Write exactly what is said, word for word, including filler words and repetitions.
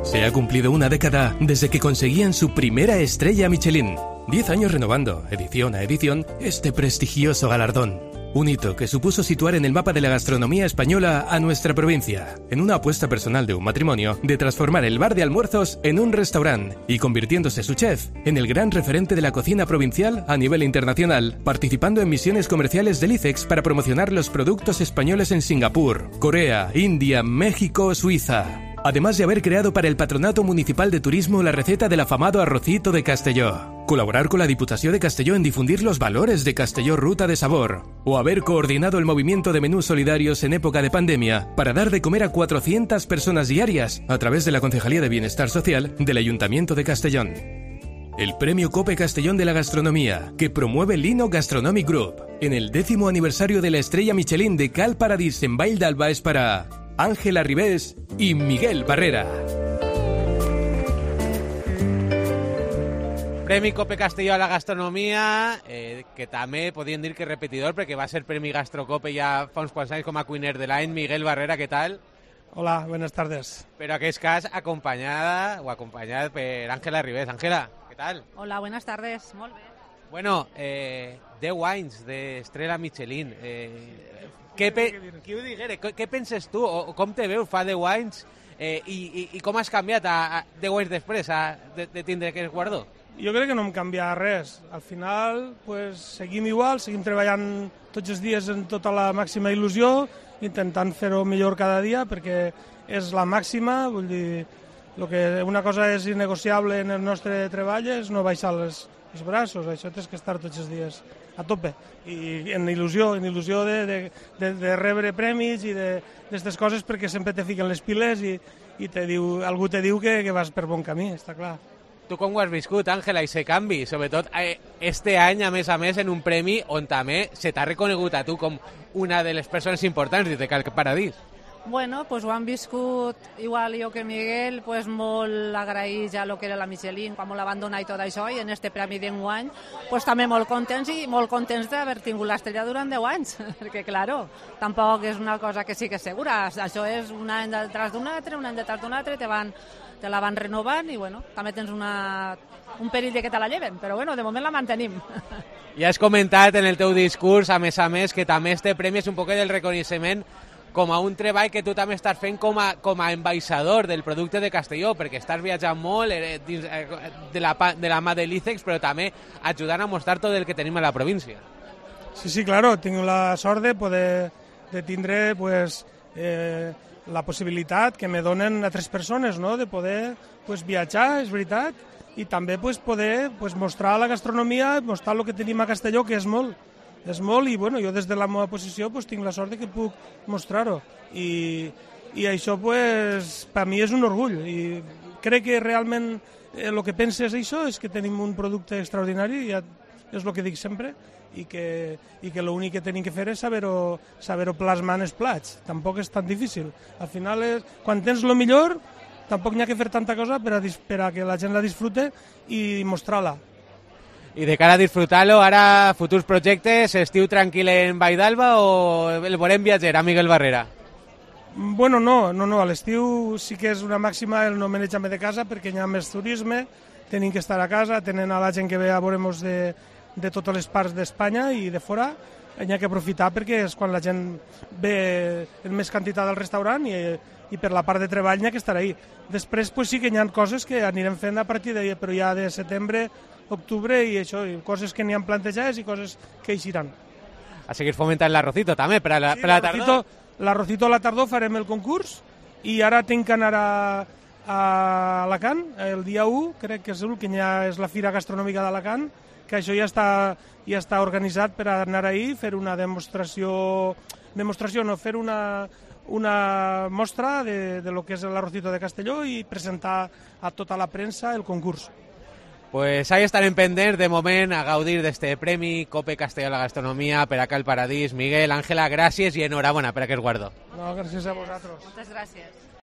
Se ha cumplido una década desde que conseguían su primera estrella Michelin. Diez años renovando, edición a edición, este prestigioso galardón. Un hito que supuso situar en el mapa de la gastronomía española a nuestra provincia, en una apuesta personal de un matrimonio de transformar el bar de almuerzos en un restaurante y convirtiéndose su chef en el gran referente de la cocina provincial a nivel internacional, participando en misiones comerciales del ICEX para promocionar los productos españoles en Singapur, Corea, India, México, Suiza. Además de haber creado para el Patronato Municipal de Turismo la receta del afamado arrocito de Castelló, colaborar con la Diputació de Castelló en difundir los valores de Castelló Ruta de Sabor, o haber coordinado el movimiento de menús solidarios en época de pandemia para dar de comer a cuatrocientas personas diarias a través de la Concejalía de Bienestar Social del Ayuntamiento de Castellón. El Premio Cope Castellón de la Gastronomía, que promueve Lino Gastronomic Group, en el décimo aniversario de la estrella Michelin de Cal Paradís en Vall d'Alba, es para Ángela Ribés y Miguel Barrera. Premi Cope Castelló a la gastronomia, eh, que també podríem dir que repetidor, perquè va ser Premi Gastrocope ja fa uns quants anys com a cuiner de l'any. Miguel Barrera, què tal? Hola, buenas tardes. Però aquest cas acompanyada o acompanyat per Ángela Ribés. Ángela, què tal? Hola, buenas tardes, molt bé. Bueno, eh, deu anys d'estrella Michelin. Eh, què, pe qui ho diguere, què, què penses tu, o com te veus fa deu anys, eh, i, i, i com has canviat a, a deu anys després a, de, de tindre aquest guardó? Jo crec que no hem canviat res. Al final pues, seguim igual, seguim treballant tots els dies en tota la màxima il·lusió, intentant fer-ho millor cada dia, perquè és la màxima, vull dir, lo que una cosa és innegociable en el nostre treball és no baixar les, els braços, això tens que estar tots els dies a tope, i en il·lusió, en il·lusió de, de, de, de rebre premis i d'aquestes coses, perquè sempre te fiquen les piles i, i te diu, algú te diu que, que vas per bon camí, està clar. Tu com ho has viscut, Àngela, i se canvi, sobretot eh, este any, a més a més, en un premi on també se t'ha reconegut a tu com una de les persones importants de Cal Paradís. Bueno, pues ho han viscut igual jo que Miguel, pues molt agraïts a lo que era la Michelin, quan la van donar i tot això, i en este premi d'enguany, pues també molt contents i molt contents d'haver tingut l'estrella durant deu anys, perquè, claro, tampoc és una cosa que sí que és segura, això és un any detrás d'un altre, un any detrás d'un altre, te van te la van renovant i bueno, també tens una, un perill de que te la lleven, però bueno, de moment la mantenim. Ja has comentat en el teu discurs, a més a més, que també este premi és un poc del reconeixement com a un treball que tu també estàs fent com a, com a ambaixador del producte de Castelló, perquè estàs viatjant molt eh, dins, eh, de, la, de la mà de l'ICEX, però també ajudant a mostrar tot el que tenim a la província. Sí, sí, claro, tinc la sort de poder de tindre pues, eh, la possibilitat que me donen a tres persones, no? De poder pues, viatjar, és veritat, i també pues, poder pues, mostrar la gastronomia, mostrar el que tenim a Castelló, que és molt, és molt, i bueno, jo des de la meva posició pues, tinc la sort de que puc mostrar-ho. I, i això pues, per mi és un orgull, i crec que realment el eh, que penses això és que tenim un producte extraordinari, ja és el que dic sempre, i que, i que l'únic que tenim que fer és saber-ho saber plasmar en els plats. Tampoc és tan difícil. Al final, és, quan tens el millor, tampoc n'hi ha que fer tanta cosa per a, per a que la gent la disfrute i mostrar-la. I de cara a disfrutar-lo, ara futurs projectes, estiu tranquil en Vall d'Alba o el volem viatger a Miguel Barrera? Bueno, no, no, no. A l'estiu sí que és una màxima el no manejar-me de casa perquè hi ha més turisme, tenim que estar a casa, tenen a la gent que ve a veure-nos de de totes les parts d'Espanya i de fora, hi ha que aprofitar perquè és quan la gent ve en més quantitat al restaurant i, i per la part de treball hi ha que estar ahí. Després pues, sí que hi ha coses que anirem fent a partir d'ahir, però ja de setembre, octubre i això, i coses que n'hi han plantejades i coses que eixiran. A seguir fomentant l'arrocito també per a la, sí, per a la tardor. L'arrocito a la tardor farem el concurs i ara tinc que anar a, a Alacant el dia u, crec que és el que ja és la Fira Gastronòmica d'Alacant, que això ja està, ja està organitzat per anar ahir, fer una demostració, demostració no, fer una, una mostra de, de lo que és l'arrocito de Castelló i presentar a tota la premsa el concurs. Pues ahí estarem pendents, de moment, a gaudir d'este premi Cope Castelló a la Gastronomia per a Cal Paradís. Miguel, Àngela, gràcies i enhorabona per aquest guardó. No, gràcies a vosaltres. Moltes gràcies.